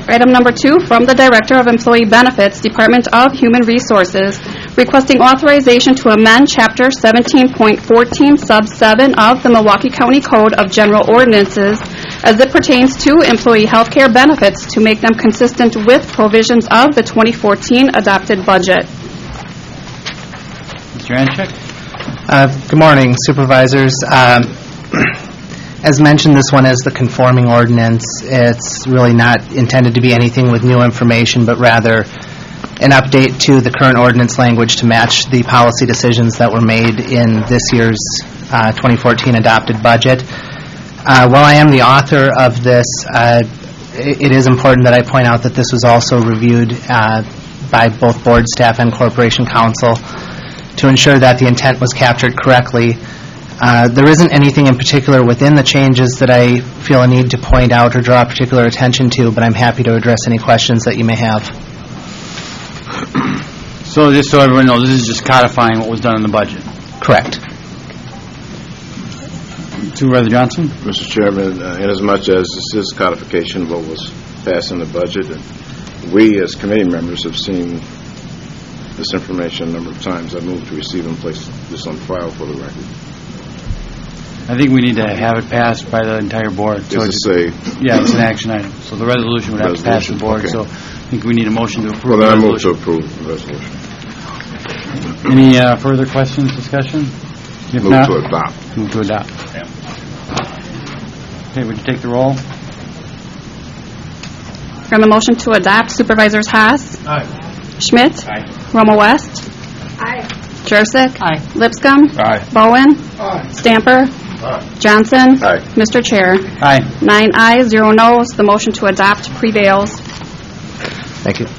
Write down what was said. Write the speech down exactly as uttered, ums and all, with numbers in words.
Item number two, from the Director of Employee Benefits, Department of Human Resources, requesting authorization to amend Chapter seventeen point fourteen, Sub seven of the Milwaukee County Code of General Ordinances as it pertains to employee health care benefits to make them consistent with provisions of the twenty fourteen adopted budget. Mister Anchik? Uh, good morning, Supervisors. Um, As mentioned, this one is the conforming ordinance. It's really not intended to be anything with new information, but rather an update to the current ordinance language to match the policy decisions that were made in this year's uh, twenty fourteen adopted budget. Uh, while I am the author of this, uh, it, it is important that I point out that this was also reviewed uh, by both board staff and Corporation Counsel to ensure that the intent was captured correctly. Uh, there isn't anything in particular within the changes that I feel a need to point out or draw particular attention to, but I'm happy to address any questions that you may have. So just so everyone knows, this is just codifying what was done in the budget. Correct. Supervisor Johnson? Mister Chairman, uh, inasmuch as this is codification of what was passed in the budget, and we as committee members have seen this information a number of times, I move to receive and place this on file for the record. I think we need to have it passed by the entire board. So Is this a... Yeah, it's an action item. So the resolution would have to pass the board. Okay. So I think we need a motion to approve Well, then I the move to resolution. approve the resolution. Any uh, further questions, discussion? If Move not, to adopt. move to adopt. Okay, would you take the roll? On the motion to adopt, Supervisors Haas? Aye. Schmidt? Aye. Roma West? Aye. Jurassic? Aye. Lipscomb? Aye. Bowen? Aye. Stamper? Aye. Johnson? Aye. Mister Chair? Aye. Nine ayes, zero noes. The motion to adopt prevails. Thank you.